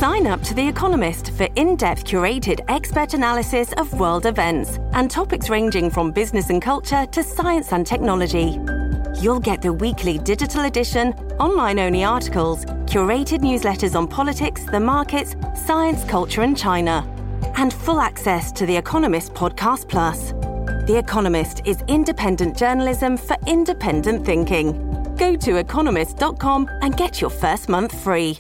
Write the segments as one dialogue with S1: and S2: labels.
S1: Sign up to The Economist for in-depth curated expert analysis of world events and topics ranging from business and culture to science and technology. You'll get the weekly digital edition, online-only articles, curated newsletters on politics, the markets, science, culture and China, and full access to The Economist Podcast Plus. The Economist is independent journalism for independent thinking. Go to economist.com and get your first month free.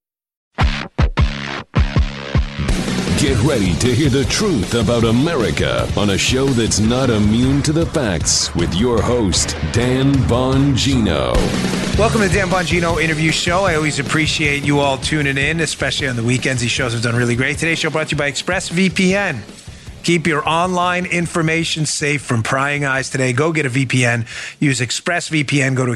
S2: Get ready to hear the truth about America on a show that's not immune to the facts with your host, Dan Bongino.
S3: Welcome to the Dan Bongino Interview Show. I always appreciate you all tuning in, especially on the weekends. These shows have done really great. Today's show brought to you by ExpressVPN. Keep your online information safe from prying eyes today. Go get a VPN. Use ExpressVPN. Go to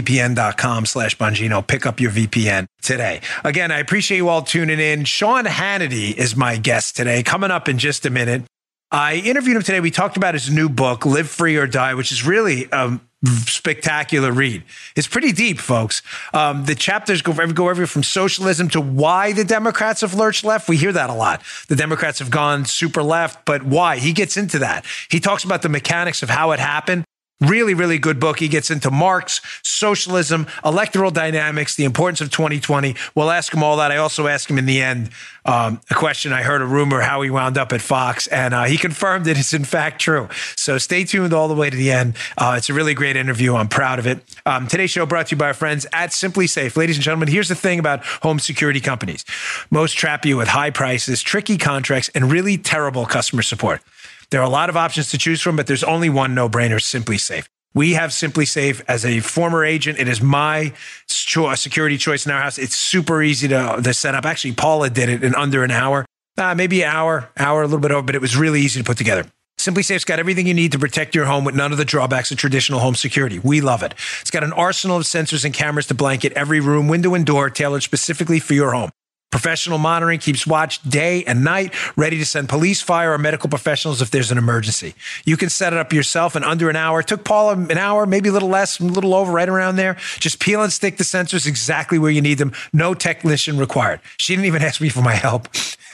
S3: expressvpn.com/Bongino. Pick up your VPN today. Again, I appreciate you all tuning in. Sean Hannity is my guest today. Coming up in just a minute. I interviewed him today. We talked about his new book, Live Free or Die, which is really a spectacular read. It's pretty deep, folks. The chapters go everywhere from socialism to why the Democrats have lurched left. We hear that a lot. The Democrats have gone super left, but why? He gets into that. He talks about the mechanics of how it happened. Really, really good book. He gets into Marx, socialism, electoral dynamics, the importance of 2020. We'll ask him all that. I also asked him in the end a question. I heard a rumor how he wound up at Fox, and he confirmed it is in fact true. So stay tuned all the way to the end. It's a really great interview. I'm proud of it. Today's show brought to you by our friends at Simply Safe. Ladies and gentlemen, here's the thing about home security companies. Most trap you with high prices, tricky contracts, and really terrible customer support. There are a lot of options to choose from, but there's only one no-brainer, Simply Safe. We have Simply Safe as a former agent. It is my security choice in our house. It's super easy to set up. Actually, Paula did it in under an hour, maybe an hour, a little bit over, but it was really easy to put together. Simply Safe's got everything you need to protect your home with none of the drawbacks of traditional home security. We love it. It's got an arsenal of sensors and cameras to blanket every room, window, and door tailored specifically for your home. Professional monitoring keeps watch day and night, ready to send police, fire, or medical professionals if there's an emergency. You can set it up yourself in under an hour. It took Paula an hour, maybe a little less, a little over, right around there. Just peel and stick the sensors exactly where you need them. No technician required. She didn't even ask me for my help.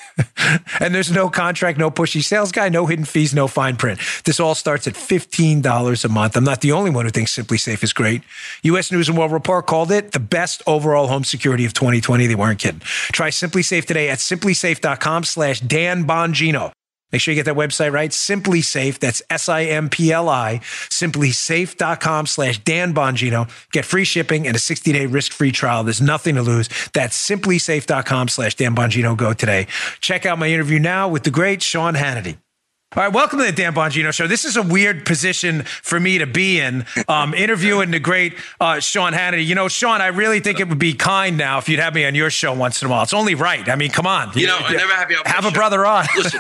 S3: And there's no contract, no pushy sales guy, no hidden fees, no fine print. This all starts at $15 a month. I'm not the only one who thinks Simply Safe is great. U.S. News & World Report called it the best overall home security of 2020. They weren't kidding. Try Simply Safe today at simplysafe.com/Dan Bongino. Make sure you get that website right. Simply Safe, that's SIMPLI, simplysafe.com/Dan Bongino. Get free shipping and a 60-day risk-free trial. There's nothing to lose. That's simplysafe.com/Dan Bongino. Go today. Check out my interview now with the great Sean Hannity. All right, welcome to the Dan Bongino Show. This is a weird position for me to be in, interviewing the great Sean Hannity. You know, Sean, I really think it would be kind now if you'd have me on your show once in a while. It's only right. I mean, come on.
S4: I never have you on
S3: have
S4: my
S3: a
S4: show.
S3: brother on.
S4: Listen,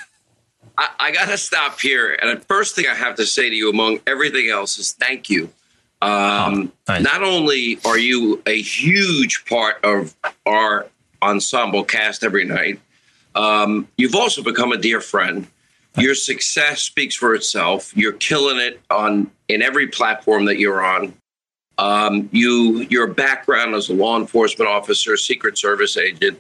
S4: I got to stop here. And the first thing I have to say to you, among everything else, is thank you.
S3: Nice.
S4: Not only are you a huge part of our ensemble cast every night, you've also become a dear friend. Your success speaks for itself. You're killing it in every platform that you're on. Your background as a law enforcement officer, Secret Service agent,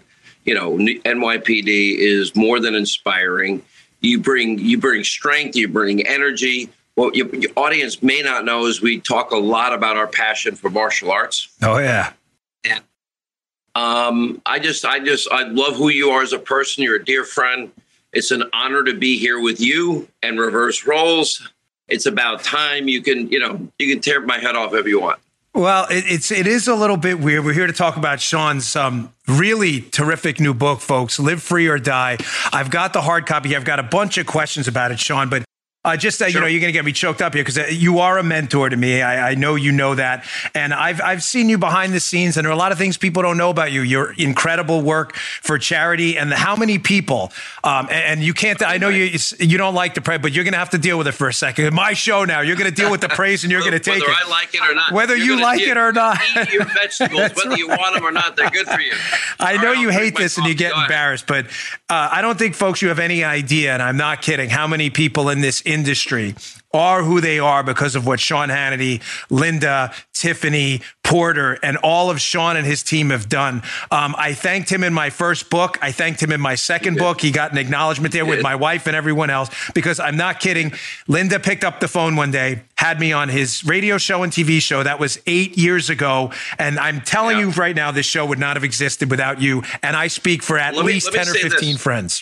S4: NYPD is more than inspiring. You bring strength, you bring energy. What your audience may not know is we talk a lot about our passion for martial arts.
S3: Oh yeah.
S4: And I love who you are as a person. You're a dear friend. It's an honor to be here with you and reverse roles. It's about time. You can tear my head off if you want.
S3: Well, it is a little bit weird. We're here to talk about Sean's really terrific new book, folks, Live Free or Die. I've got the hard copy. I've got a bunch of questions about it, Sean, but sure. You're going to get me choked up here because you are a mentor to me. I know you know that. And I've seen you behind the scenes, and there are a lot of things people don't know about you. Your incredible work for charity and how many people, and you can't, I know you don't like the praise, but you're going to have to deal with it for a second. My show now, you're going to deal with the praise and you're going to take it.
S4: Whether I like it or not.
S3: Whether you like it or not.
S4: Eat your vegetables, whether you want them or not, they're good for you.
S3: I know you hate this and you get embarrassed, but I don't think, folks, you have any idea, and I'm not kidding, how many people in this industry are who they are because of what Sean Hannity, Linda, Tiffany, Porter, and all of Sean and his team have done. I thanked him in my first book. I thanked him in my second book. He got an acknowledgement there with my wife and everyone else, because I'm not kidding. Linda picked up the phone one day, had me on his radio show and TV show. That was 8 years ago. And I'm telling you right now, this show would not have existed without you. And I speak for at least 10 or 15 friends.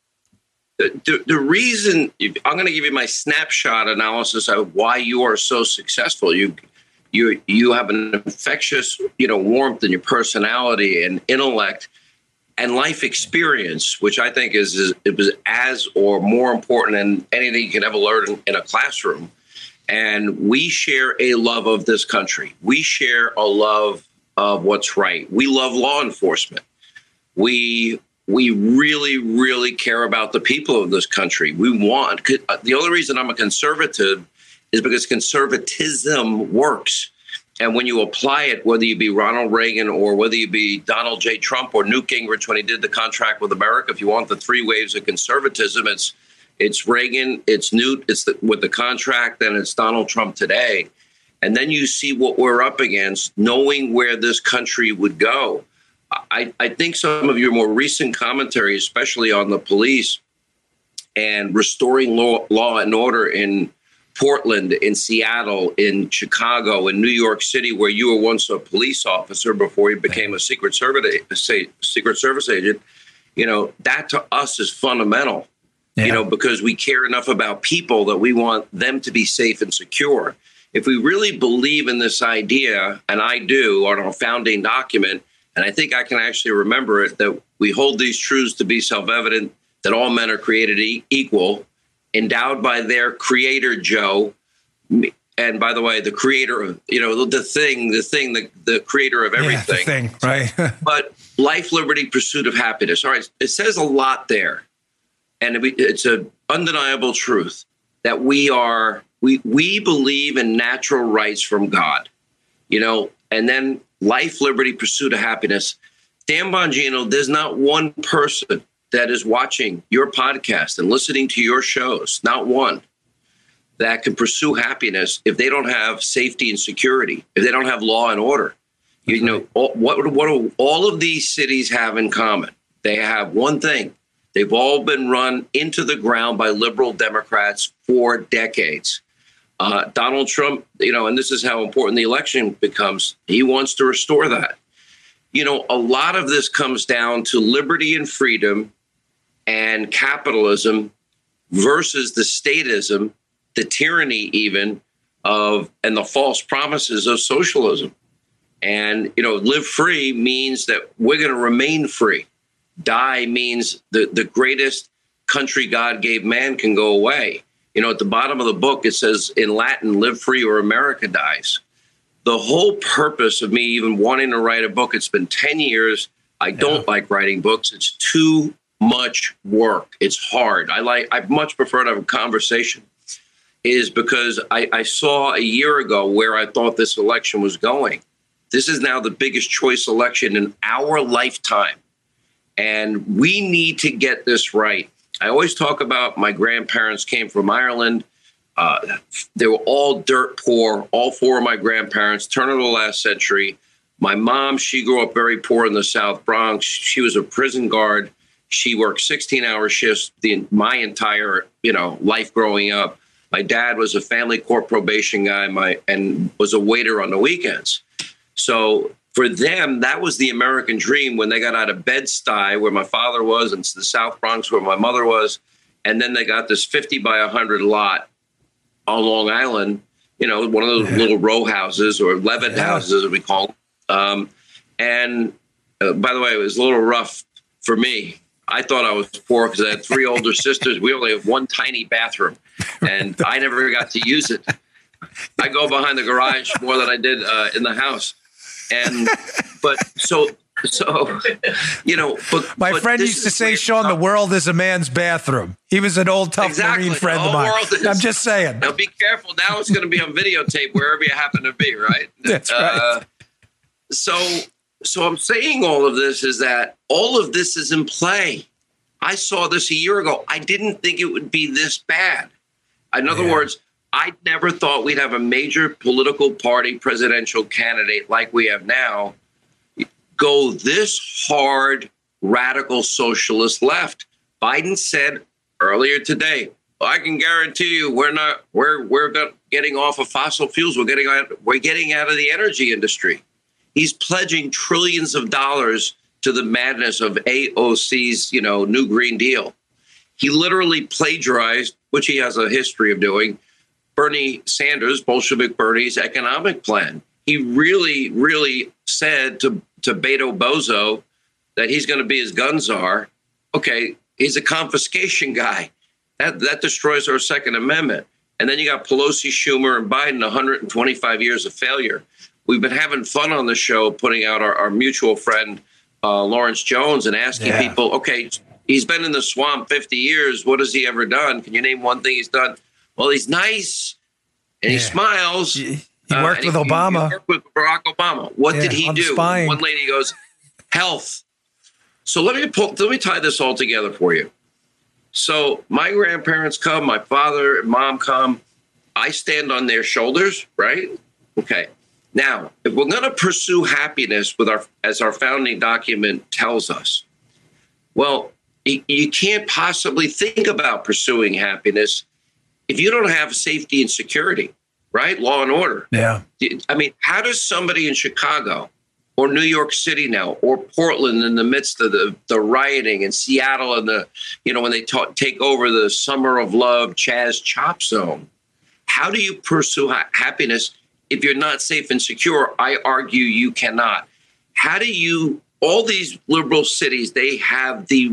S4: The reason, I'm going to give you my snapshot analysis of why you are so successful. You have an infectious, warmth in your personality and intellect and life experience, which I think is as or more important than anything you can ever learn in a classroom. And we share a love of this country. We share a love of what's right. We love law enforcement. We really, really care about the people of this country. The only reason I'm a conservative is because conservatism works. And when you apply it, whether you be Ronald Reagan or whether you be Donald J. Trump or Newt Gingrich when he did the contract with America, if you want the three waves of conservatism, it's Reagan, it's Newt, with the contract, and it's Donald Trump today. And then you see what we're up against, knowing where this country would go. I think some of your more recent commentary, especially on the police and restoring law and order in Portland, in Seattle, in Chicago, in New York City, where you were once a police officer before you became a Secret Service agent, that to us is fundamental, because we care enough about people that we want them to be safe and secure. If we really believe in this idea, and I do, on our founding document, and I think I can actually remember it, that we hold these truths to be self-evident, that all men are created equal, endowed by their creator, Joe. And by the way, the creator of, the creator of everything.
S3: The thing, right?
S4: But life, liberty, pursuit of happiness. All right. It says a lot there. And it's an undeniable truth that we believe in natural rights from God, and then life, liberty, pursuit of happiness. Dan Bongino, there's not one person that is watching your podcast and listening to your shows, not one, that can pursue happiness if they don't have safety and security, if they don't have law and order. What do all of these cities have in common? They have one thing. They've all been run into the ground by liberal Democrats for decades. Donald Trump, and this is how important the election becomes. He wants to restore that. A lot of this comes down to liberty and freedom and capitalism versus the statism, the tyranny even and the false promises of socialism. And, live free means that we're going to remain free. Die means the greatest country God gave man can go away. At the bottom of the book, it says in Latin, live free or America dies. The whole purpose of me even wanting to write a book, it's been 10 years. I don't like writing books. It's too much work. It's hard. I much prefer to have a conversation, is because I saw a year ago where I thought this election was going. This is now the biggest choice election in our lifetime. And we need to get this right. I always talk about my grandparents came from Ireland. They were all dirt poor, all four of my grandparents, turn of the last century. My mom, she grew up very poor in the South Bronx. She was a prison guard. She worked 16-hour shifts my entire, life growing up. My dad was a family court probation guy and was a waiter on the weekends. So for them, that was the American dream when they got out of Bed-Stuy, where my father was, and the South Bronx, where my mother was. And then they got this 50 by 100 lot on Long Island, one of those little row houses or levitt houses, as we call them. And by the way, it was a little rough for me. I thought I was poor because I had three older sisters. We only have one tiny bathroom, and I never got to use it. I go behind the garage more than I did in the house. But
S3: my friend used to say, Sean, the world is a man's bathroom. He was an old tough Marine friend of mine. I'm just saying.
S4: Now be careful. Now it's going to be on videotape wherever you happen to be, right?
S3: That's right.
S4: So I'm saying all of this is that all of this is in play. I saw this a year ago. I didn't think it would be this bad. In other words, I never thought we'd have a major political party presidential candidate like we have now go this hard, radical socialist left. Biden said earlier today, I can guarantee you we're getting off of fossil fuels. We're getting out of the energy industry. He's pledging trillions of dollars to the madness of AOC's, new Green Deal. He literally plagiarized, which he has a history of doing, Bernie Sanders, Bolshevik Bernie's economic plan. He really, really said to Beto Bozo that he's going to be his gun czar. Okay, he's a confiscation guy. That destroys our Second Amendment. And then you got Pelosi, Schumer, and Biden, 125 years of failure. We've been having fun on the show, putting out our mutual friend, Lawrence Jones, and asking people, okay, he's been in the swamp 50 years. What has he ever done? Can you name one thing he's done? Well, he's nice, and he smiles.
S3: He worked with Obama.
S4: He worked with Barack Obama. What did he do?
S3: Spying.
S4: One lady goes, health. So let me tie this all together for you. So my grandparents come, my father and mom come. I stand on their shoulders, right? Okay. Now, if we're going to pursue happiness as our founding document tells us, well, you can't possibly think about pursuing happiness if you don't have safety and security, right? Law and order.
S3: Yeah.
S4: I mean, how does somebody in Chicago or New York City now, or Portland in the midst of the rioting, and Seattle and when they take over the Summer of Love Chaz Chop Zone, how do you pursue happiness if you're not safe and secure? I argue you cannot. How do you, all these liberal cities, they have the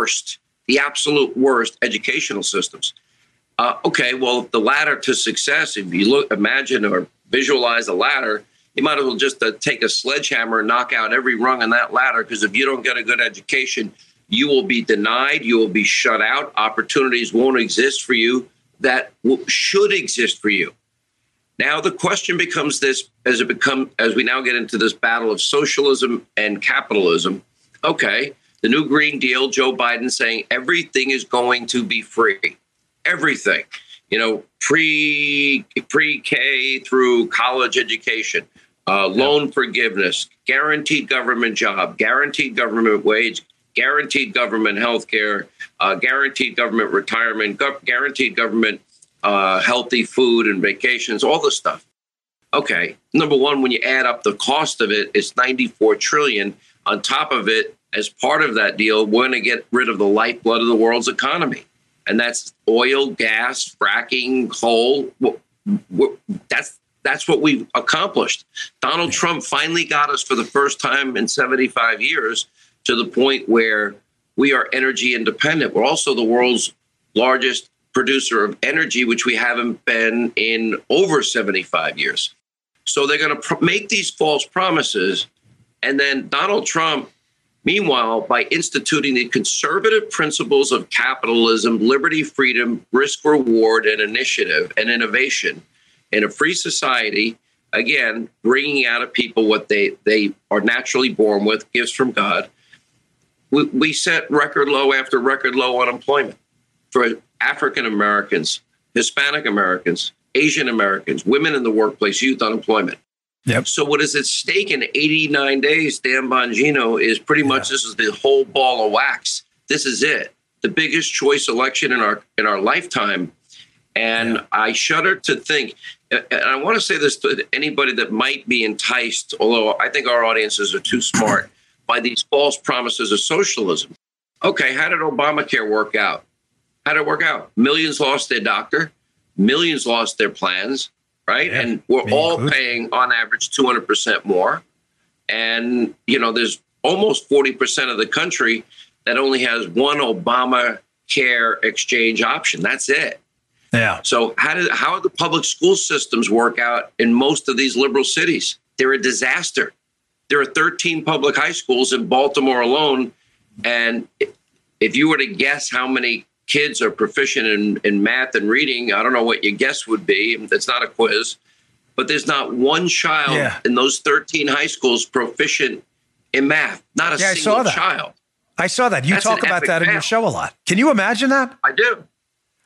S4: absolute worst educational systems. Okay, well, the ladder to success, if you imagine or visualize a ladder, you might as well just take a sledgehammer and knock out every rung on that ladder, because if you don't get a good education, you will be denied, you will be shut out, opportunities won't exist for you that should exist for you. Now, the question becomes this, as we now get into this battle of socialism and capitalism. Okay, the new Green Deal, Joe Biden saying everything is going to be free. Everything, pre-K through college education, loan forgiveness, guaranteed government job, guaranteed government wage, guaranteed government health care, guaranteed government retirement, guaranteed government healthy food and vacations, all this stuff. Okay, number one, when you add up the cost of it, it's $94 trillion. On top of it, as part of that deal, we're going to get rid of the lifeblood of the world's economy. And that's oil, gas, fracking, coal. That's what we've accomplished. Donald Trump finally got us for the first time in 75 years to the point where we are energy independent. We're also the world's largest producer of energy, which we haven't been in over 75 years. So they're going to make these false promises. And then Donald Trump, meanwhile, by instituting the conservative principles of capitalism, liberty, freedom, risk, reward, and initiative and innovation in a free society, again, bringing out of people what they are naturally born with, gifts from God, we set record low after record low unemployment for African Americans, Hispanic Americans, Asian Americans, women in the workplace, youth unemployment.
S3: Yep. So
S4: what is at stake in 89 days, Dan Bongino, is pretty much this is the whole ball of wax. This is it. The biggest choice election in our lifetime. And I shudder to think, and I want to say this to anybody that might be enticed, although I think our audiences are too smart, by these false promises of socialism. Okay, how did Obamacare work out? How did it work out? Millions lost their doctor. Millions lost their plans. Right. Yeah, and we're all paying on average 200% more. And, there's almost 40% of the country that only has one Obamacare exchange option. That's it.
S3: Yeah.
S4: So how the public school systems work out in most of these liberal cities? They're a disaster. There are 13 public high schools in Baltimore alone. And if you were to guess how many kids are proficient in math and reading, I don't know what your guess would be. That's not a quiz, but there's not one child in those 13 high schools proficient in math. Not a single child.
S3: I saw that. You talk about that in your show a lot. Can you imagine that?
S4: I do.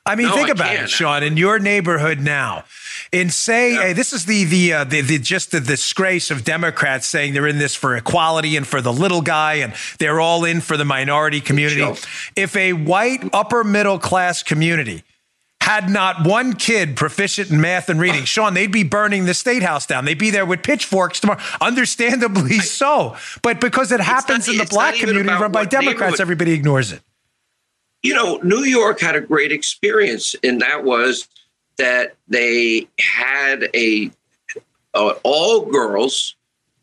S3: I mean, think about it, Sean, in your neighborhood now. And say, hey, this is the disgrace of Democrats saying they're in this for equality and for the little guy, and they're all in for the minority community. If a white upper middle class community had not one kid proficient in math and reading, Sean, they'd be burning the State House down. They'd be there with pitchforks tomorrow. Understandably so. But because it happens in the black community run by Democrats, everybody ignores it.
S4: You know, New York had a great experience, and that was that they had a all girls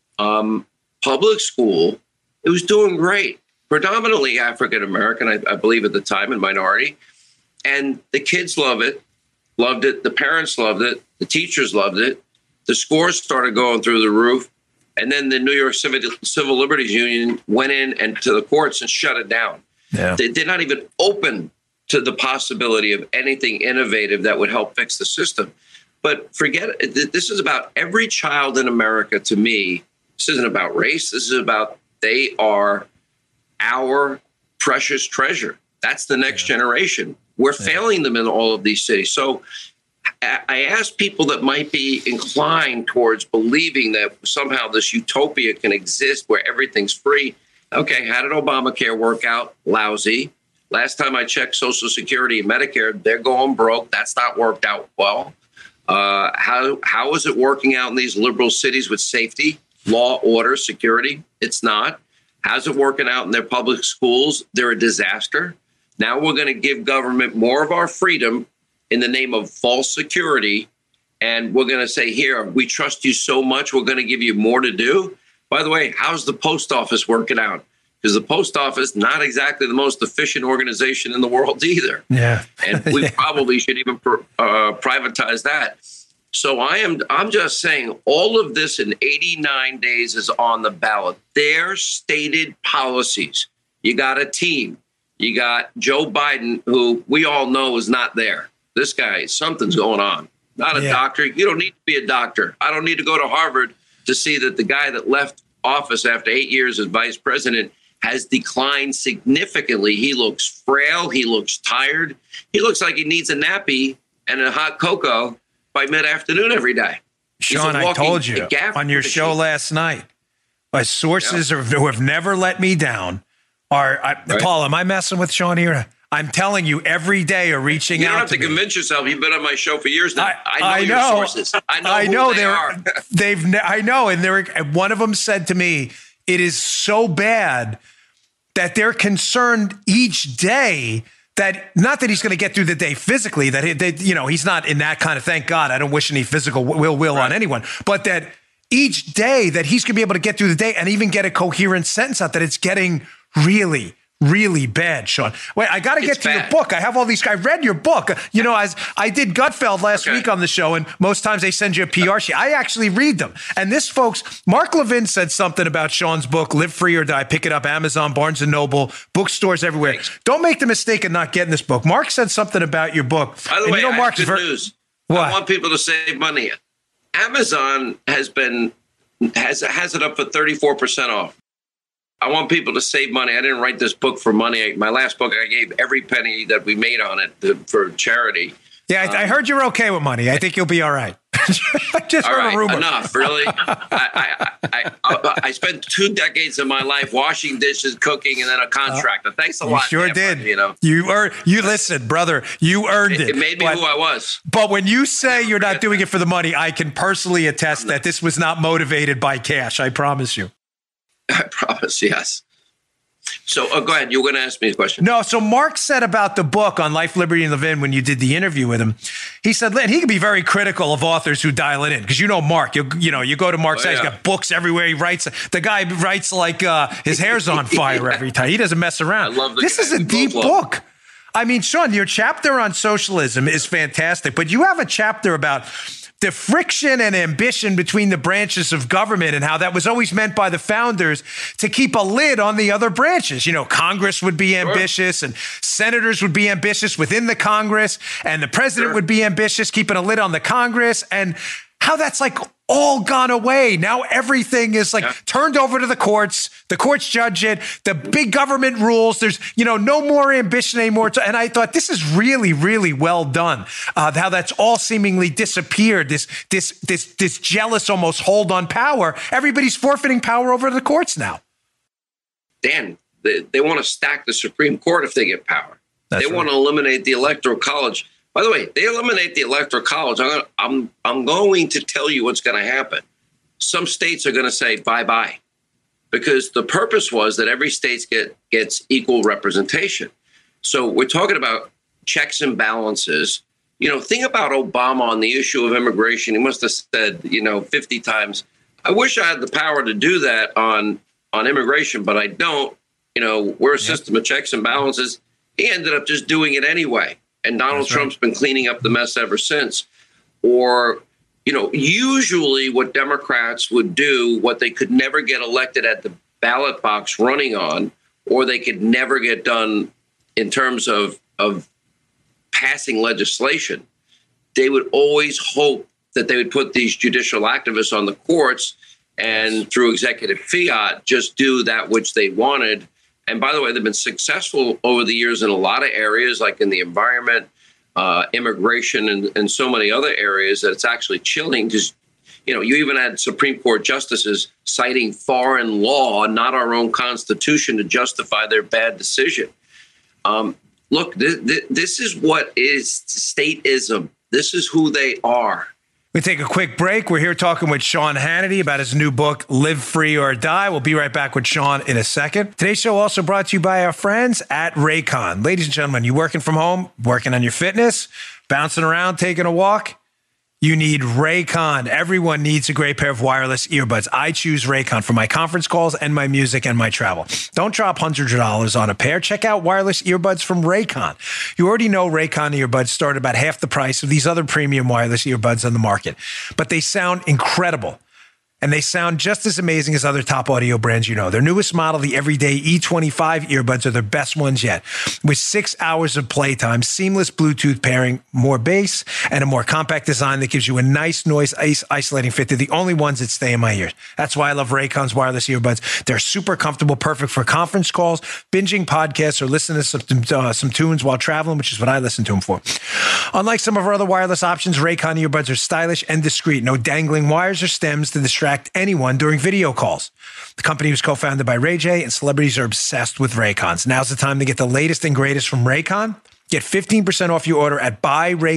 S4: public school. It was doing great, predominantly African American, I believe at the time, and minority. And the kids loved it. The parents loved it. The teachers loved it. The scores started going through the roof. And then the New York Civil Liberties Union went in and to the courts and shut it down. Yeah. They did not even open to the possibility of anything innovative that would help fix the system. But forget it. This is about every child in America. To me, this isn't about race. This is about they are our precious treasure. That's the next generation. We're failing them in all of these cities. So I ask people that might be inclined towards believing that somehow this utopia can exist where everything's free. Okay, how did Obamacare work out? Lousy. Last time I checked Social Security and Medicare, they're going broke. That's not worked out well. How is it working out in these liberal cities with safety, law, order, security? It's not. How's it working out in their public schools? They're a disaster. Now we're going to give government more of our freedom in the name of false security. And we're going to say, here, we trust you so much, we're going to give you more to do. By the way, how's the post office working out? Because the post office, not exactly the most efficient organization in the world either. Yeah. And we probably should even privatize that. So I'm just saying all of this in 89 days is on the ballot. Their stated policies. You got a team. You got Joe Biden, who we all know is not there. This guy, something's going on. Not a doctor. You don't need to be a doctor. I don't need to go to Harvard to see that the guy that left office after 8 years as vice president has declined significantly. He looks frail. He looks tired. He looks like he needs a nappy and a hot cocoa by mid-afternoon every day.
S3: Sean, I told you on your show last night, my sources who have never let me down Paul, am I messing with Sean here? I'm telling you, every day are reaching out.
S4: You don't have to convince yourself. You've been on my show for years now. I know your sources. I know who they are.
S3: I know, and one of them said to me, "It is so bad that they're concerned each day that not that he's going to get through the day physically, that he's not in that kind of. Thank God, I don't wish any physical will on anyone, but that each day that he's going to be able to get through the day and even get a coherent sentence out. That it's getting really, really bad, Sean. Wait, I got to get to your book. I have all these. I read your book. You know, as I did Gutfeld last week on the show, and most times they send you a PR sheet. I actually read them. And this, folks, Mark Levin said something about Sean's book, Live Free or Die. Pick it up, Amazon, Barnes & Noble, bookstores everywhere. Thanks. Don't make the mistake of not getting this book. Mark said something about your book.
S4: By the way, Mark's good news. What? I want people to save money. Amazon has it up for 34% off. I want people to save money. I didn't write this book for money. My last book, I gave every penny that we made on it for charity.
S3: Yeah, I heard you're okay with money. I think you'll be all right. I just heard a rumor.
S4: Enough, really. I spent 2 decades of my life washing dishes, cooking, and then a contractor. Thanks a lot.
S3: You sure did. You listen, brother. You earned it.
S4: It made me who I was.
S3: But when you say you're not doing it for the money, I can personally attest that this was not motivated by cash. I promise you.
S4: I promise, yes. So go ahead. You were going to ask me a question.
S3: No, so Mark said about the book on Life, Liberty, and Levin when you did the interview with him, he said, and he can be very critical of authors who dial it in. Because you know Mark, you go to Mark's site, he's got books everywhere. He writes. The guy writes like his hair's on fire every time. He doesn't mess around.
S4: I love
S3: this is a deep book. I mean, Sean, your chapter on socialism is fantastic, but you have a chapter about the friction and ambition between the branches of government and how that was always meant by the founders to keep a lid on the other branches. You know, Congress would be ambitious and senators would be ambitious within the Congress, and the president would be ambitious, keeping a lid on the Congress. And how that's like all gone away. Now everything is like turned over to the courts. The courts judge it. The big government rules. There's, no more ambition anymore. And I thought this is really, really well done. How that's all seemingly disappeared. This jealous almost hold on power. Everybody's forfeiting power over to the courts now. Dan,
S4: they want to stack the Supreme Court if they get power. They want to eliminate the Electoral College. By the way, they eliminate the Electoral College. I'm going to tell you what's going to happen. Some states are going to say bye-bye, because the purpose was that every state gets equal representation. So we're talking about checks and balances. Think about Obama on the issue of immigration. He must have said, 50 times, I wish I had the power to do that on immigration, but I don't. We're a system of checks and balances. He ended up just doing it anyway. And Donald Trump's been cleaning up the mess ever since. Or, usually what Democrats would do, what they could never get elected at the ballot box running on, or they could never get done in terms of passing legislation, they would always hope that they would put these judicial activists on the courts and through executive fiat just do that which they wanted. And by the way, they've been successful over the years in a lot of areas, like in the environment, immigration, and so many other areas, that it's actually chilling. Because, you even had Supreme Court justices citing foreign law, not our own Constitution, to justify their bad decision. Look, this is what is stateism. This is who they are.
S3: We take a quick break. We're here talking with Sean Hannity about his new book, Live Free or Die. We'll be right back with Sean in a second. Today's show also brought to you by our friends at Raycon. Ladies and gentlemen, you working from home, working on your fitness, bouncing around, taking a walk? You need Raycon. Everyone needs a great pair of wireless earbuds. I choose Raycon for my conference calls and my music and my travel. Don't drop hundreds of dollars on a pair. Check out wireless earbuds from Raycon. You already know Raycon earbuds start about half the price of these other premium wireless earbuds on the market, but they sound incredible. And they sound just as amazing as other top audio brands you know. Their newest model, the Everyday E25 earbuds, are their best ones yet. With 6 hours of playtime, seamless Bluetooth pairing, more bass, and a more compact design that gives you a nice noise isolating fit. They're the only ones that stay in my ears. That's why I love Raycon's wireless earbuds. They're super comfortable, perfect for conference calls, binging podcasts, or listening to some tunes while traveling, which is what I listen to them for. Unlike some of our other wireless options, Raycon earbuds are stylish and discreet. No dangling wires or stems to distract anyone during video calls. The company was co-founded by Ray J, and celebrities are obsessed with Raycons. Now's the time to get the latest and greatest from Raycon. Get 15% off your order at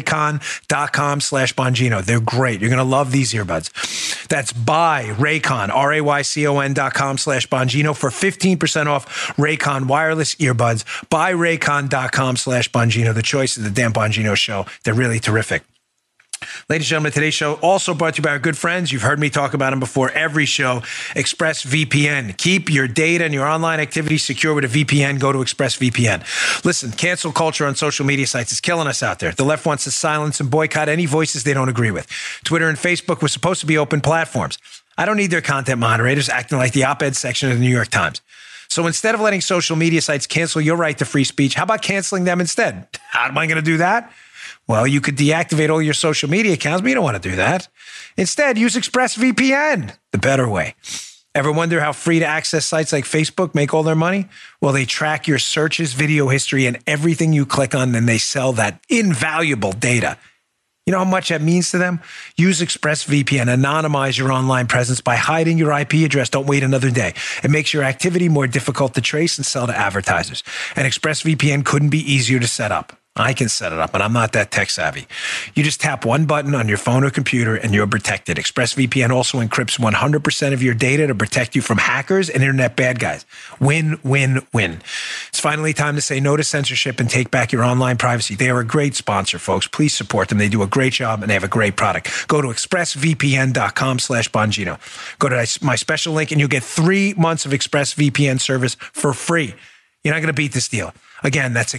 S3: buyraycon.com/Bongino. They're great. You're going to love these earbuds. That's buyraycon, RAYCON.com/Bongino for 15% off Raycon wireless earbuds. Buyraycon.com/Bongino. The choice of the Dan Bongino Show. They're really terrific. Ladies and gentlemen, today's show also brought to you by our good friends. You've heard me talk about them before every show. ExpressVPN. Keep your data and your online activity secure with a VPN. Go to ExpressVPN. Listen, cancel culture on social media sites is killing us out there. The left wants to silence and boycott any voices they don't agree with. Twitter and Facebook were supposed to be open platforms. I don't need their content moderators acting like the op-ed section of the New York Times. So instead of letting social media sites cancel your right to free speech, how about canceling them instead? How am I going to do that? Well, you could deactivate all your social media accounts, but you don't want to do that. Instead, use ExpressVPN, the better way. Ever wonder how free to access sites like Facebook make all their money? Well, they track your searches, video history, and everything you click on, and they sell that invaluable data. You know how much that means to them? Use ExpressVPN. Anonymize your online presence by hiding your IP address. Don't wait another day. It makes your activity more difficult to trace and sell to advertisers. And ExpressVPN couldn't be easier to set up. I can set it up, but I'm not that tech savvy. You just tap one button on your phone or computer and you're protected. ExpressVPN also encrypts 100% of your data to protect you from hackers and internet bad guys. Win, win, win. It's finally time to say no to censorship and take back your online privacy. They are a great sponsor, folks. Please support them. They do a great job and they have a great product. Go to expressvpn.com/Bongino. Go to my special link and you'll get 3 months of ExpressVPN service for free. You're not going to beat this deal. Again, that's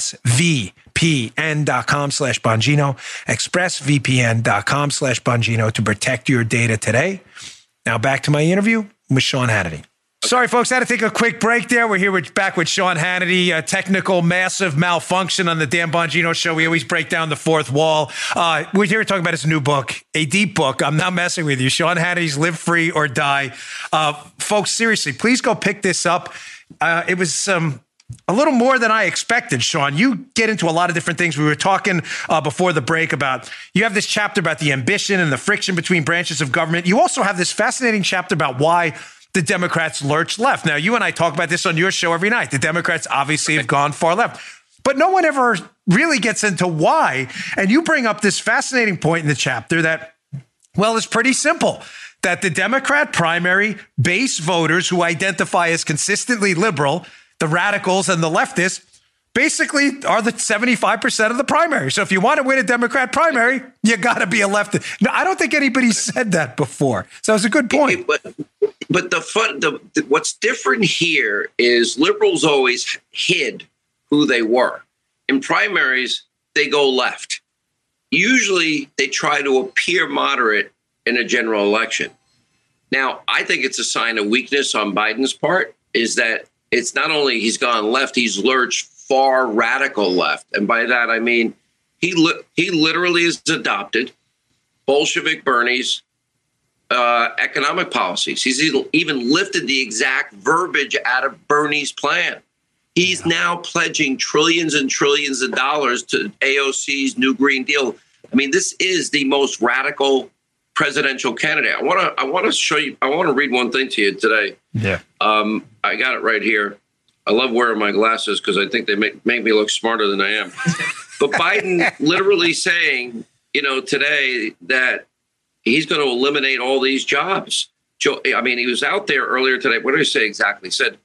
S3: expressvpn.com/Bongino, expressvpn.com/Bongino to protect your data today. Now back to my interview with Sean Hannity. Sorry, folks. I had to take a quick break there. We're here back with Sean Hannity. Technical massive malfunction on the Dan Bongino Show. We always break down the fourth wall. We're here talking about his new book, a deep book. I'm not messing with you. Sean Hannity's Live Free or Die. Folks, seriously, please go pick this up. It was a little more than I expected, Sean. You get into a lot of different things. We were talking before the break about, you have this chapter about the ambition and the friction between branches of government. You also have this fascinating chapter about why the Democrats lurch left. Now, you and I talk about this on your show every night. The Democrats obviously have gone far left, but no one ever really gets into why. And you bring up this fascinating point in the chapter that, well, it's pretty simple, that the Democrat primary base voters who identify as consistently liberal, the radicals and the leftists, basically are the 75% of the primary. So if you want to win a Democrat primary, you got to be a leftist. No, I don't think anybody said that before. So it's a good point.
S4: But what's different here is liberals always hid who they were. In primaries, they go left. Usually they try to appear moderate in a general election. Now, I think it's a sign of weakness on Biden's part, is that it's not only he's gone left, he's lurched far radical left. And by that, I mean, he literally has adopted Bolshevik Bernie's economic policies. He's even lifted the exact verbiage out of Bernie's plan. He's now pledging trillions and trillions of dollars to AOC's New Green Deal. I mean, this is the most radical presidential candidate. I want to show you. I want to read one thing to you today.
S3: Yeah.
S4: I got it right here. I love wearing my glasses because I think they make me look smarter than I am. But Biden literally saying, today that he's going to eliminate all these jobs. I mean, he was out there earlier today. What did he say exactly? He said,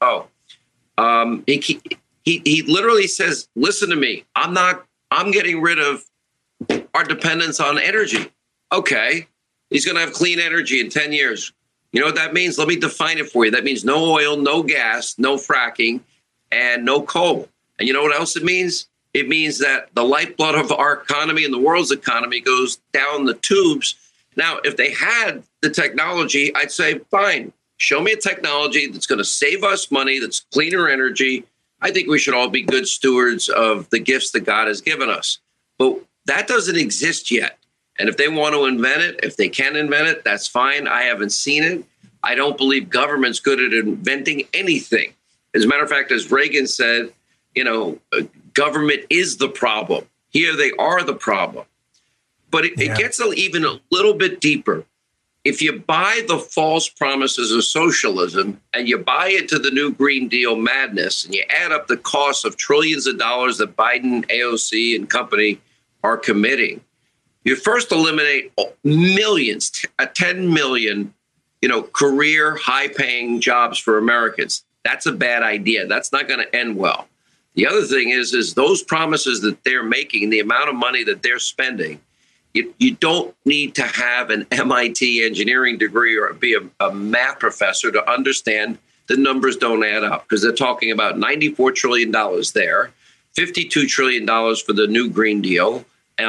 S4: he literally says, listen to me. I'm getting rid of our dependence on energy. Okay. He's going to have clean energy in 10 years. You know what that means? Let me define it for you. That means no oil, no gas, no fracking, and no coal. And you know what else it means? It means that the lifeblood of our economy and the world's economy goes down the tubes. Now, if they had the technology, I'd say, fine, show me a technology that's going to save us money, that's cleaner energy. I think we should all be good stewards of the gifts that God has given us. But that doesn't exist yet. And if they want to invent it, if they can invent it, that's fine. I haven't seen it. I don't believe government's good at inventing anything. As a matter of fact, as Reagan said, government is the problem. Here they are the problem. But it gets even a little bit deeper. If you buy the false promises of socialism and you buy into the New Green Deal madness and you add up the cost of trillions of dollars that Biden, AOC, and company are committing, you first eliminate millions, 10 million, career high-paying jobs for Americans. That's a bad idea. That's not going to end well. The other thing is those promises that they're making, the amount of money that they're spending, you don't need to have an MIT engineering degree or be a math professor to understand the numbers don't add up, because they're talking about $94 trillion there, $52 trillion for the new Green Deal. For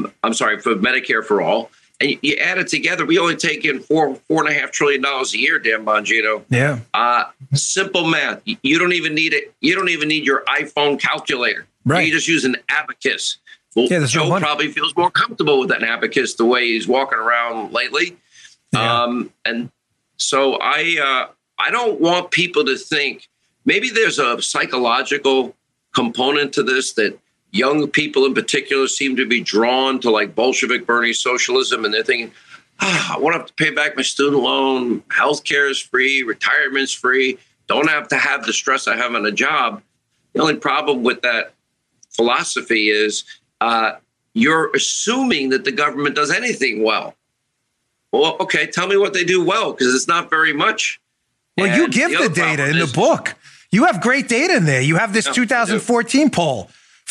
S4: Medicare for all. And you add it together, we only take in $4.5 trillion a year, Dan Bongino.
S3: Yeah.
S4: Simple math. You don't even need it. You don't even need your iPhone calculator. Right. You just use an abacus. Well, Joe probably feels more comfortable with an abacus the way he's walking around lately. Yeah. And so I don't want people to think, maybe there's a psychological component to this, that young people in particular seem to be drawn to like Bolshevik Bernie socialism. And they're thinking, I won't have to pay back my student loan. Healthcare is free. Retirement's free. Don't have to have the stress I have on a job. The only problem with that philosophy is you're assuming that the government does anything well. Well, okay, tell me what they do well, because it's not very much.
S3: Well, and you give the data in the book. You have great data in there. You have this 2014 poll.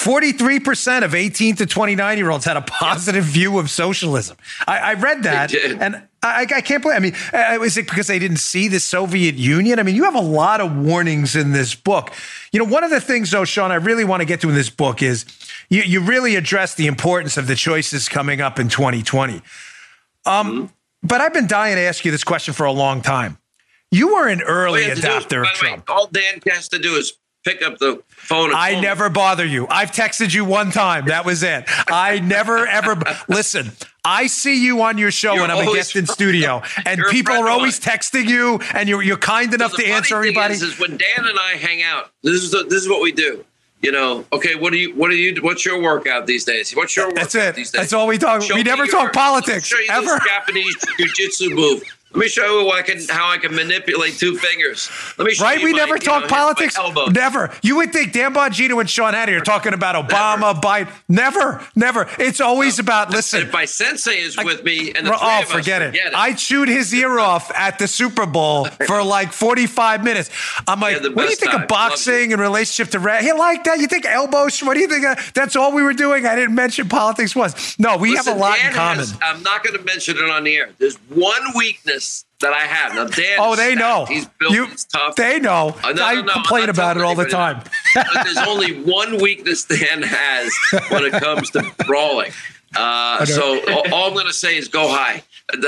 S3: 43% of 18 to 29-year-olds had a positive view of socialism. I read that, and I can't believe. I mean, is it because they didn't see the Soviet Union? I mean, you have a lot of warnings in this book. One of the things, though, Sean, I really want to get to in this book is you really address the importance of the choices coming up in 2020. But I've been dying to ask you this question for a long time. You were an early adopter of Trump.
S4: All Dan has to do is pick up the phone.
S3: I never bother you. I've texted you one time. That was it. I never, ever. Listen, I see you on your show when I'm a guest in studio, and people are always texting you, and you're kind enough to answer everybody.
S4: Is when Dan and I hang out, this is what we do. You know, okay, what's your workout these days? What's your workout these days?
S3: That's all we talk. We never talk politics.
S4: Show you
S3: ever.
S4: This Japanese jiu-jitsu move. Let me show you how I can manipulate two fingers. Let me show you.
S3: We never talk politics. Never. You would think Dan Bongino and Sean Hannity are talking about Obama, Biden. Never. It's always about, listen.
S4: If my sensei is with me and the three of us,
S3: forget it. I chewed his ear off at the Super Bowl for like 45 minutes. I'm like, what do you think of boxing in relationship to he like that? You think elbows? What do you think? That's all we were doing. I didn't mention politics once. No, we have a lot in common.
S4: I'm not going to mention it on the air. There's one weakness that I have. Now, Dan,
S3: they know.
S4: He's built. He's tough.
S3: They know. I complain about it all the time.
S4: But there's only one weakness Dan has when it comes to brawling. So all I'm going to say is go high.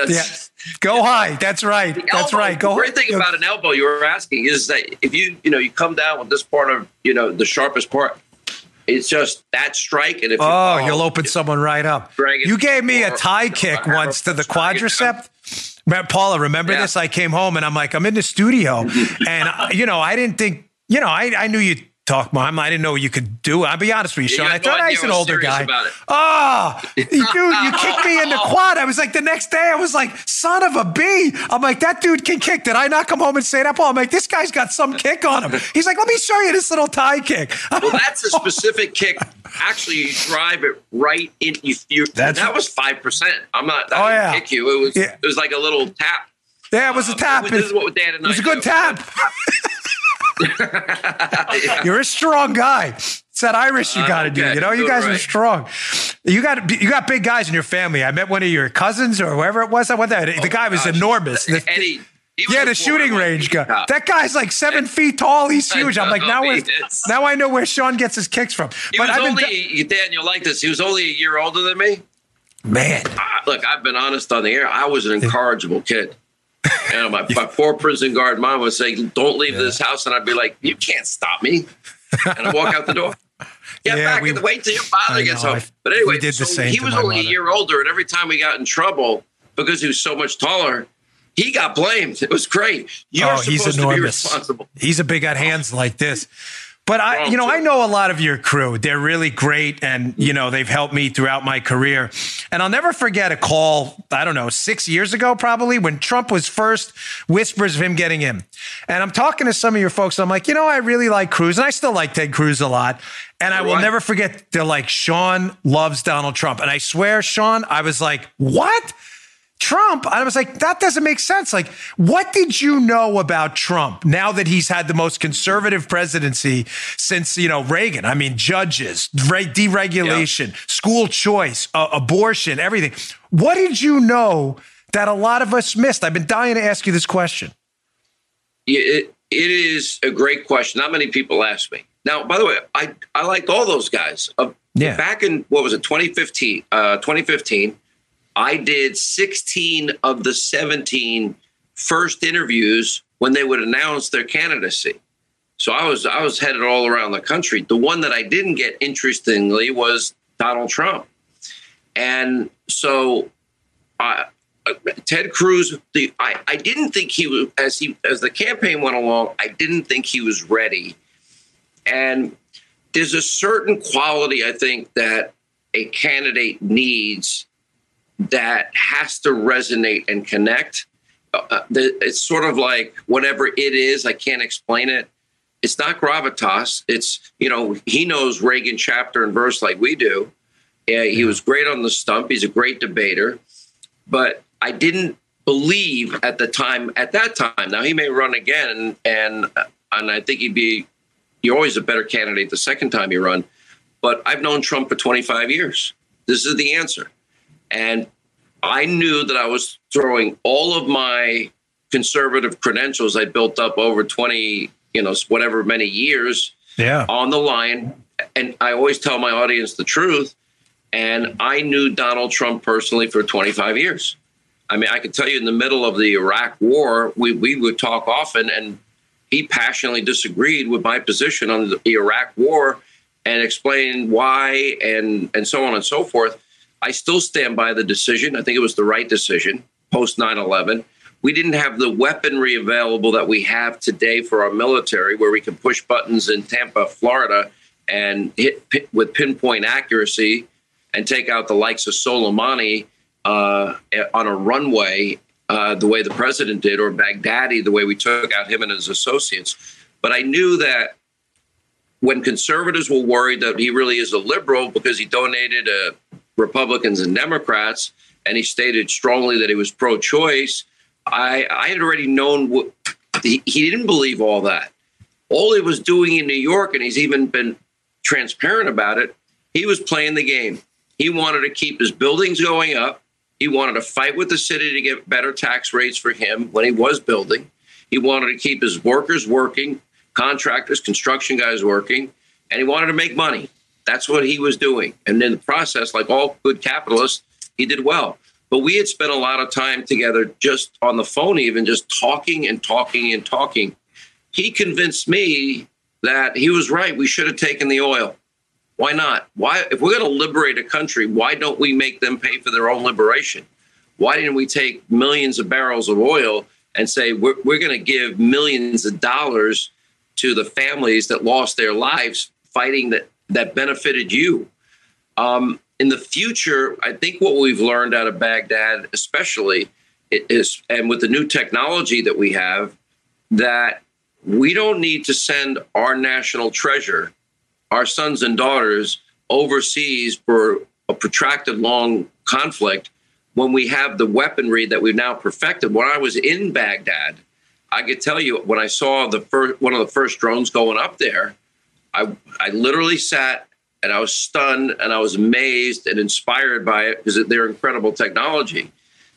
S3: Go high. That's right. That's right.
S4: The great thing about an elbow, you were asking, is that if you come down with this part of, the sharpest part, it's just that strike. And if
S3: you'll open someone right up. You gave me a tie kick once to the quadricep. Paula, remember this? I came home and I'm like, I'm in the studio and, I didn't think, I knew you'd talk more. I didn't know you could do it. I'll be honest with you, Sean. I thought I was an older guy. Dude, you kicked me in the quad. I was like, the next day, I was like, son of a B. I'm like, that dude can kick. Did I not come home and say that, Paul? I'm like, this guy's got some kick on him. He's like, let me show you this little tie kick.
S4: Well, that's a specific kick. Actually, you drive it right in. That was 5%. I'm not. I didn't kick you. It was like a little tap.
S3: Yeah, it was a tap.
S4: This is what Dan and I do.
S3: It was a good tap. You're a strong guy. It's that Irish you got to do. You guys are strong. You got big guys in your family. I met one of your cousins or whoever it was. I went there. The guy was enormous.
S4: Eddie.
S3: The shooting range guy. That guy's like 7 feet tall. He's huge. I'm like, now I know where Sean gets his kicks from.
S4: Dan, you'll like this. He was only a year older than me.
S3: Man.
S4: Look, I've been honest on the air. I was an incorrigible kid. My poor prison guard mom would say, don't leave this house. And I'd be like, you can't stop me. And I'd walk out the door. Wait till your father gets home. But anyway, he was only a year older. And every time we got in trouble because he was so much taller, he got blamed. It was great. You're supposed to be responsible.
S3: He's a big at hands like this. But I know a lot of your crew. They're really great. And, they've helped me throughout my career. And I'll never forget a call, 6 years ago, probably, when Trump was first, whispers of him getting in. And I'm talking to some of your folks. I'm like, I really like Cruz. And I still like Ted Cruz a lot. And I will never forget, they're like, Sean loves Donald Trump. And I swear, Sean, I was like, what? Trump? I was like, that doesn't make sense. Like, what did you know about Trump now that he's had the most conservative presidency since, Reagan? I mean, judges, deregulation, school choice, abortion, everything. What did you know that a lot of us missed? I've been dying to ask you this question.
S4: It is a great question. Not many people ask me. Now, by the way, I liked all those guys. Back in, 2015, I did 16 of the 17 first interviews when they would announce their candidacy. So I was headed all around the country. The one that I didn't get, interestingly, was Donald Trump. And so Ted Cruz, I didn't think he was, as the campaign went along, I didn't think he was ready. And there's a certain quality, I think, that a candidate needs that has to resonate and connect. It's sort of like whatever it is, I can't explain it. It's not gravitas. It's, he knows Reagan chapter and verse like we do. He was great on the stump. He's a great debater. But I didn't believe at that time. Now, he may run again, and I think you're always a better candidate the second time you run. But I've known Trump for 25 years. This is the answer. And I knew that I was throwing all of my conservative credentials I built up over 20, whatever many years on the line. And I always tell my audience the truth. And I knew Donald Trump personally for 25 years. I mean, I can tell you in the middle of the Iraq war, we would talk often, and he passionately disagreed with my position on the Iraq war and explained why and so on and so forth. I still stand by the decision. I think it was the right decision post 9/11. We didn't have the weaponry available that we have today for our military, where we can push buttons in Tampa, Florida, and hit with pinpoint accuracy and take out the likes of Soleimani on a runway the way the president did, or Baghdadi the way we took out him and his associates. But I knew that when conservatives were worried that he really is a liberal because he donated Republicans and Democrats, and he stated strongly that he was pro-choice, I had already known he didn't believe all that. All he was doing in New York, and he's even been transparent about it, he was playing the game. He wanted to keep his buildings going up. He wanted to fight with the city to get better tax rates for him when he was building. He wanted to keep his workers working, contractors, construction guys working, and he wanted to make money. That's what he was doing. And in the process, like all good capitalists, he did well. But we had spent a lot of time together just on the phone, even just talking and talking and talking. He convinced me that he was right. We should have taken the oil. Why not? Why, if we're going to liberate a country, why don't we make them pay for their own liberation? Why didn't we take millions of barrels of oil and say we're going to give millions of dollars to the families that lost their lives fighting that benefited you? In the future, I think what we've learned out of Baghdad, especially, is, and with the new technology that we have, that we don't need to send our national treasure, our sons and daughters, overseas for a protracted long conflict when we have the weaponry that we've now perfected. When I was in Baghdad, I could tell you, when I saw one of the first drones going up there, I literally sat and I was stunned and I was amazed and inspired by it because they're incredible technology.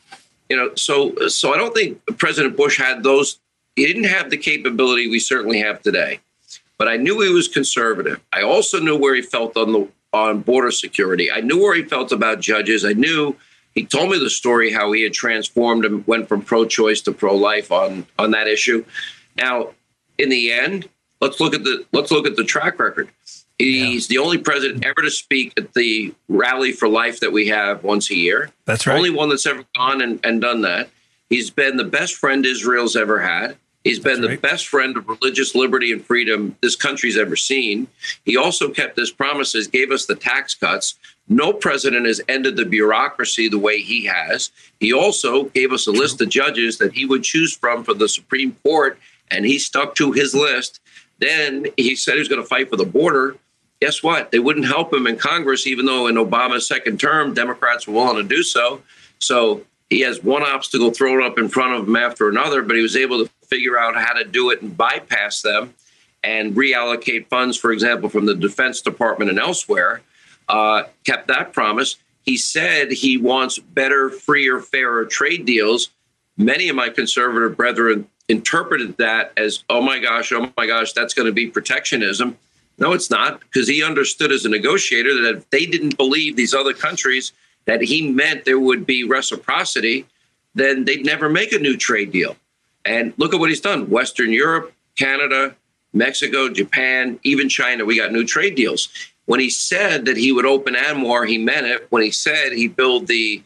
S4: So I don't think President Bush had those. He didn't have the capability we certainly have today. But I knew he was conservative. I also knew where he felt on border security. I knew where he felt about judges. I knew he told me the story how he had transformed and went from pro-choice to pro-life on that issue. Now, in the end, let's look at the track record. He's the only president ever to speak at the Rally for Life that we have once a year.
S3: That's right.
S4: Only one that's ever gone and done that. He's been the best friend Israel's ever had. He's been the best friend of religious liberty and freedom this country's ever seen. He also kept his promises, gave us the tax cuts. No president has ended the bureaucracy the way he has. He also gave us a list of judges that he would choose from for the Supreme Court, and he stuck to his list. Then he said he was going to fight for the border. Guess what? They wouldn't help him in Congress, even though in Obama's second term, Democrats were willing to do so. So he has one obstacle thrown up in front of him after another, but he was able to figure out how to do it and bypass them and reallocate funds, for example, from the Defense Department and elsewhere, kept that promise. He said he wants better, freer, fairer trade deals. Many of my conservative brethren interpreted that as, oh my gosh, that's going to be protectionism. No, it's not, because he understood as a negotiator that if they didn't believe these other countries that he meant there would be reciprocity, then they'd never make a new trade deal. And look at what he's done. Western Europe, Canada, Mexico, Japan, even China, we got new trade deals. When he said that he would open ANWR, he meant it. When he said he built the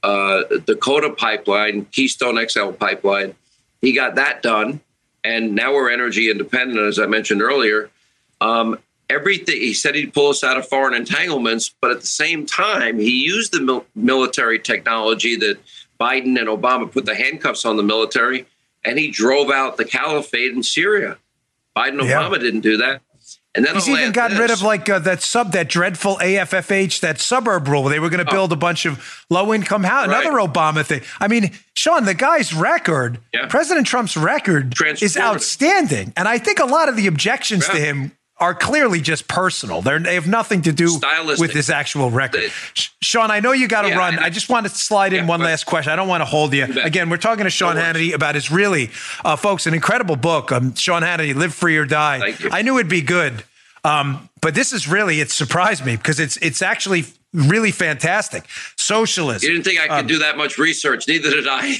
S4: Dakota pipeline, Keystone XL pipeline, he got that done. And now we're energy independent, as I mentioned earlier. Everything he said he'd pull us out of foreign entanglements, but at the same time, he used the military technology that Biden and Obama put the handcuffs on the military, and he drove out the caliphate in Syria. Biden and Obama didn't do that. And then
S3: he's even gotten rid of that dreadful AFFH, that suburb rule where they were going to build a bunch of low-income housing, another Obama thing. I mean, Sean, the guy's record, President Trump's record is outstanding. And I think a lot of the objections to him are clearly just personal. They have nothing to do with his actual record. Sean, I know you got to run. I just want to slide in one last question. I don't want to hold you. Again, we're talking to Sean Hannity about his folks, an incredible book. Sean Hannity, Live Free or Die.
S4: Thank you.
S3: I knew it'd be good. But this is really, it surprised me because it's actually really fantastic. Socialism.
S4: You didn't think I could do that much research. Neither did I.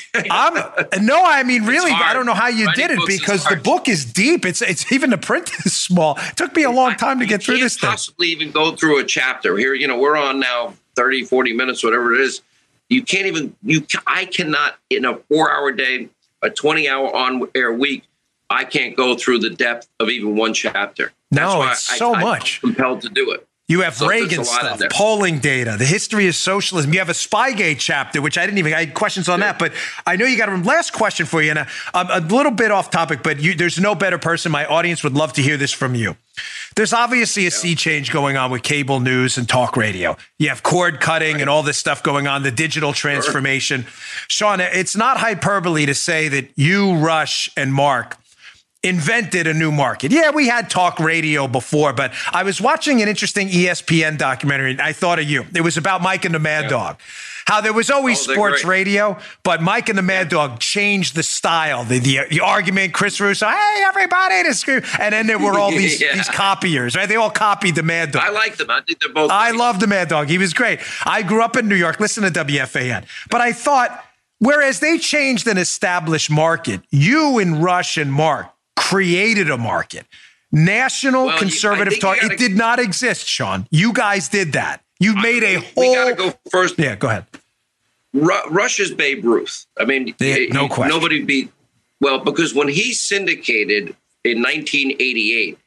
S3: Really, I don't know how you did it because the book is deep. It's even the print is small. It took me a long time to get through this thing.
S4: Possibly even go through a chapter here. We're on now 30, 40 minutes, whatever it is. You can't even, I cannot in a 4-hour day, a 20-hour on-air week, I can't go through the depth of even one chapter.
S3: No, it's so much.
S4: I'm compelled to do it.
S3: You have Reagan stuff, polling data, the history of socialism. You have a Spygate chapter, which I had questions on that. But I know you got a last question for you, and a little bit off topic, but there's no better person. My audience would love to hear this from you. There's obviously a sea change going on with cable news and talk radio. You have cord cutting and all this stuff going on, the digital transformation. Sean, it's not hyperbole to say that you, Rush, and Mark invented a new market. Yeah, we had talk radio before, but I was watching an interesting ESPN documentary and I thought of you. It was about Mike and the Mad Dog. How there was always sports radio, but Mike and the Mad Dog changed the style. The argument, Chris Russo, hey, everybody, to scream. And then there were all these copiers, right? They all copied the Mad Dog.
S4: I like them. I think they're both
S3: I love the Mad Dog. He was great. I grew up in New York, listen to WFAN. But I thought, whereas they changed an established market, you and Rush and Mark created a market. National conservative talk. It did not exist, Sean. You guys did that. You made a whole...
S4: We got to go first.
S3: Yeah, go ahead.
S4: Rush is Babe Ruth. I mean,
S3: no question.
S4: Nobody beat... Well, because when he syndicated in 1988,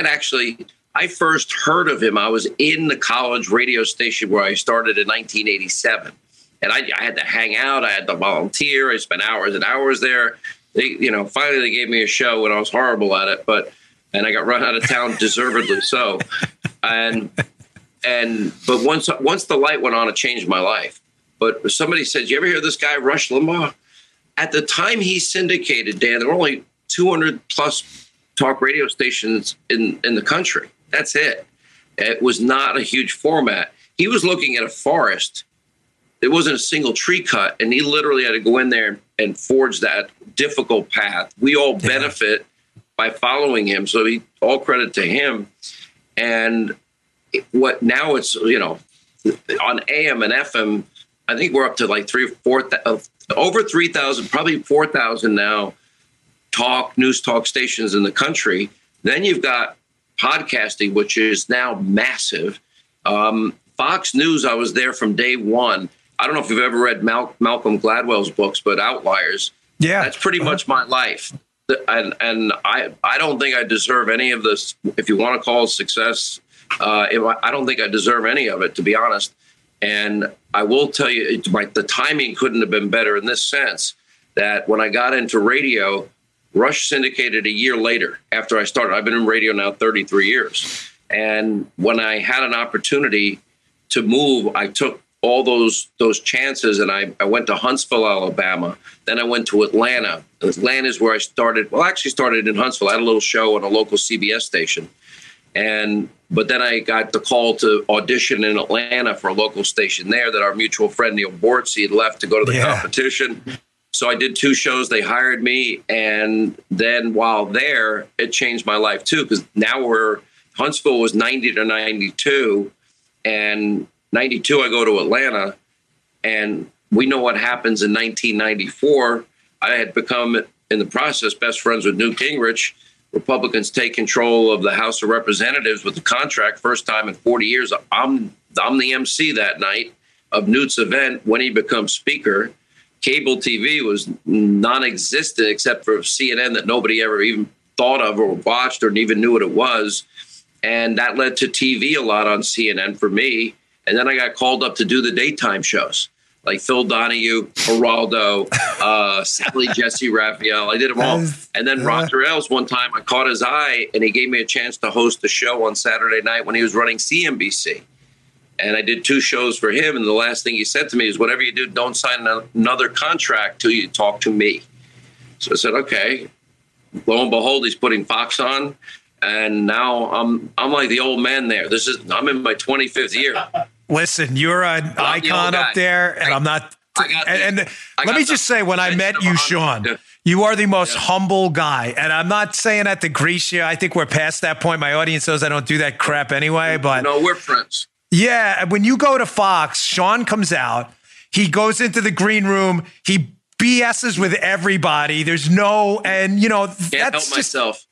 S4: I first heard of him. I was in the college radio station where I started in 1987. And I had to hang out. I had to volunteer. I spent hours and hours there. Finally they gave me a show when I was horrible at it, but I got run out of town, deservedly so. But once the light went on, it changed my life. But somebody said, "You ever hear this guy Rush Limbaugh?" At the time he syndicated, Dan, there were only 200 plus talk radio stations in the country. That's it. It was not a huge format. He was looking at a forest. There wasn't a single tree cut, and he literally had to go in there and forge that difficult path. We all benefit by following him, so all credit to him. And now it's on AM and FM. I think we're up to like over 3,000, probably 4,000 now. News talk stations in the country. Then you've got podcasting, which is now massive. Fox News, I was there from day one. I don't know if you've ever read Malcolm Gladwell's books, but Outliers. Yeah, that's pretty much my life. And I don't think I deserve any of this. If you want to call it success, I don't think I deserve any of it, to be honest. And I will tell you, the timing couldn't have been better in this sense that when I got into radio, Rush syndicated a year later after I started. I've been in radio now 33 years. And when I had an opportunity to move, I took all those chances, and I went to Huntsville, Alabama. Then I went to Atlanta. Atlanta is where I started. Well, I actually started in Huntsville. I had a little show on a local CBS station. But then I got the call to audition in Atlanta for a local station there that our mutual friend Neil Bortz had left to go to the competition. So I did 2 shows. They hired me. And then while there, it changed my life too, because now Huntsville was 90 to 92. And 92, I go to Atlanta, and we know what happens in 1994. I had become, in the process, best friends with Newt Gingrich. Republicans take control of the House of Representatives with the contract. First time in 40 years. I'm the MC that night of Newt's event when he becomes speaker. Cable TV was non-existent except for CNN that nobody ever even thought of or watched or even knew what it was. And that led to TV a lot on CNN for me. And then I got called up to do the daytime shows, like Phil Donahue, Geraldo, Sally Jesse Raphael. I did them all. And then Roger Ailes, one time I caught his eye, and he gave me a chance to host a show on Saturday night when he was running CNBC. And I did 2 shows for him. And the last thing he said to me is, whatever you do, don't sign another contract till you talk to me. So I said, okay. Lo and behold, he's putting Fox on. And now I'm like the old man there. I'm in my 25th year.
S3: Listen, you're an icon up there, and I'm not. And let me just say, when I met you, Sean, you are the most humble guy. And I'm not saying that to grease you. I think we're past that point. My audience knows I don't do that crap anyway. But
S4: no, we're friends.
S3: Yeah, when you go to Fox, Sean comes out. He goes into the green room. He BS's with everybody. There's no, and
S4: Can't
S3: that's
S4: help myself.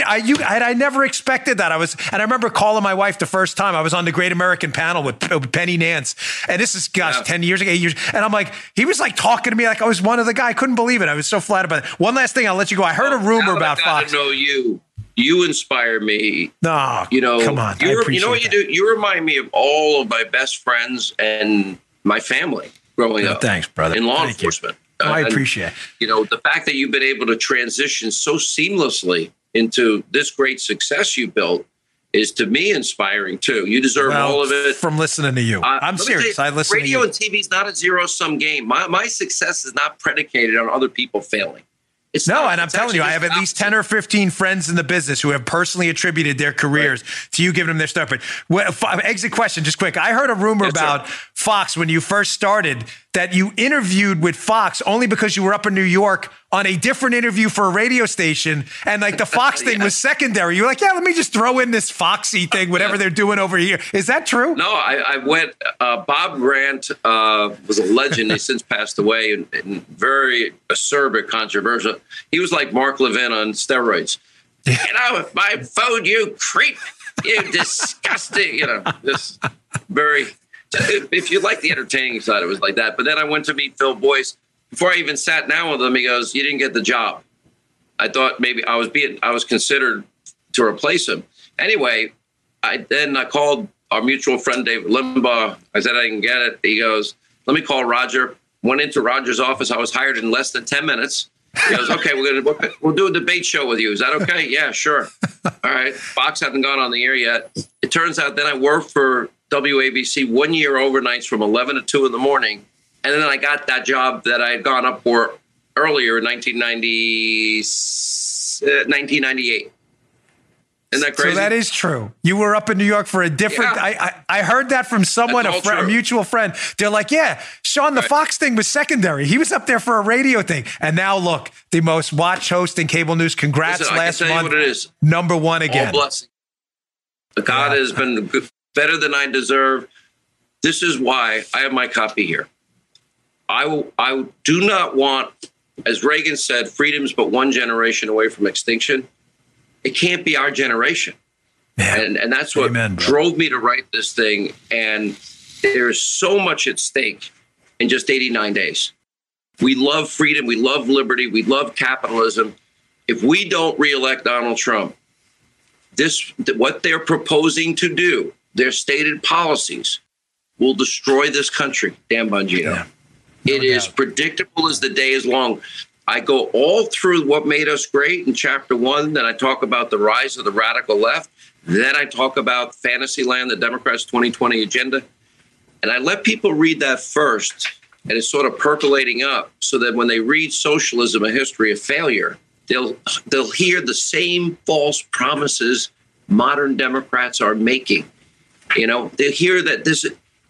S3: I never expected that. I remember calling my wife the first time I was on the Great American Panel with Penny Nance, and this is 10 years ago, 8 years, and I'm like, he was like talking to me like I was one of the guys. I couldn't believe it. I was so flattered by it. One last thing, I'll let you go. I heard a rumor about Fox.
S4: I know you. You inspire me.
S3: No, come on.
S4: You know what you do? You remind me of all of my best friends and my family growing up.
S3: Thanks, brother.
S4: In law enforcement.
S3: I appreciate it.
S4: The fact that you've been able to transition so seamlessly into this great success you built is, to me, inspiring too. You deserve all of it.
S3: From listening to you. I'm serious. I listen to you.
S4: Radio and TV is not a zero-sum game. My success is not predicated on other people failing.
S3: I'm telling you, I have at least 10 or 15 friends in the business who have personally attributed their careers to you giving them their stuff. But exit question, just quick. I heard a rumor about Fox when you first started that you interviewed with Fox only because you were up in New York on a different interview for a radio station. And like the Fox thing was secondary. You were like, let me just throw in this Foxy thing, whatever they're doing over here. Is that true?
S4: No, I went, Bob Grant was a legend. He since passed away and very acerbic, controversial. He was like Mark Levin on steroids. Get out of my phone, you creep. You disgusting, just very... If you like the entertaining side, it was like that. But then I went to meet Phil Boyce. Before I even sat down with him, he goes, "You didn't get the job." I thought maybe I was considered to replace him. Anyway, I called our mutual friend David Limbaugh. I said I didn't get it. He goes, "Let me call Roger." Went into Roger's office. I was hired in less than 10 minutes. He goes, "Okay, we'll do a debate show with you. Is that okay?" "Yeah, sure." All right. Fox hadn't gone on the air yet. It turns out then I worked for WABC 1 year overnights from 11 to 2 in the morning. And then I got that job that I had gone up for earlier in 1998. Isn't that crazy?
S3: So that is true. You were up in New York for a different... Yeah. I heard that from someone, a mutual friend. They're like, Sean, the Fox thing was secondary. He was up there for a radio thing. And now look, the most watched host in cable news. Congrats. Listen, last month. I can tell you what it is. Number one again.
S4: All blessing. God has been better than I deserve. This is why I have my copy here. I do not want, as Reagan said, freedom's but one generation away from extinction. It can't be our generation. Yeah. And that's what drove me to write this thing. And there's so much at stake in just 89 days. We love freedom. We love liberty. We love capitalism. If we don't reelect Donald Trump, what they're proposing to do, their stated policies, will destroy this country, Dan Bongino. Yeah. It is predictable as the day is long. I go all through what made us great in chapter 1. Then I talk about the rise of the radical left. Then I talk about Fantasyland, the Democrats' 2020 agenda. And I let people read that first. And it's sort of percolating up so that when they read Socialism, A History of Failure, they'll hear the same false promises modern Democrats are making. They'll hear that this,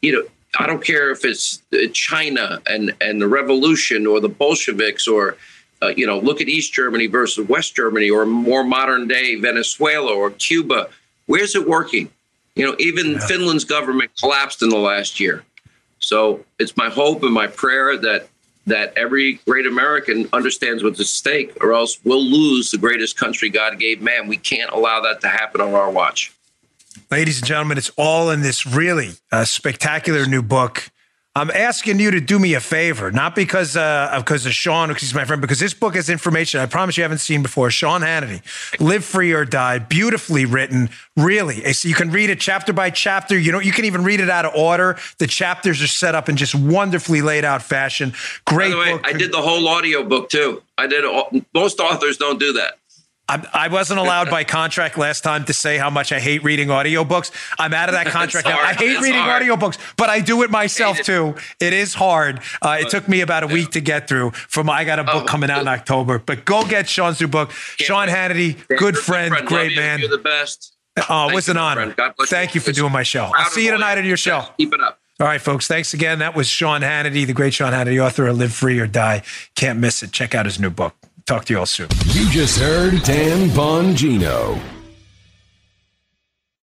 S4: I don't care if it's China and the revolution or the Bolsheviks or, look at East Germany versus West Germany or more modern day Venezuela or Cuba. Where's it working? Even Finland's government collapsed in the last year. So it's my hope and my prayer that every great American understands what's at stake, or else we'll lose the greatest country God gave man. We can't allow that to happen on our watch.
S3: Ladies and gentlemen, it's all in this really spectacular new book. I'm asking you to do me a favor, not because of Sean, because he's my friend, because this book has information I promise you haven't seen before. Sean Hannity, Live Free or Die, beautifully written, really. So you can read it chapter by chapter. You can even read it out of order. The chapters are set up in just wonderfully laid out fashion. Great book. By the way,
S4: I did the whole audio book too. Most authors don't do that.
S3: I wasn't allowed by contract last time to say how much I hate reading audiobooks. I'm out of that contract now. I hate reading audiobooks, but I do it myself too. It is hard. It took me about a week to get through. I got a book coming out in October. But go get Sean's new book. Sean Hannity, good friend, great man.
S4: You're the best.
S3: Oh, it was an honor. Thank you for doing my show. I'll see you tonight at your show.
S4: Keep it up.
S3: All right, folks. Thanks again. That was Sean Hannity, the great Sean Hannity, author of Live Free or Die. Can't miss it. Check out his new book. Talk to you all soon.
S2: You just heard Dan Bongino.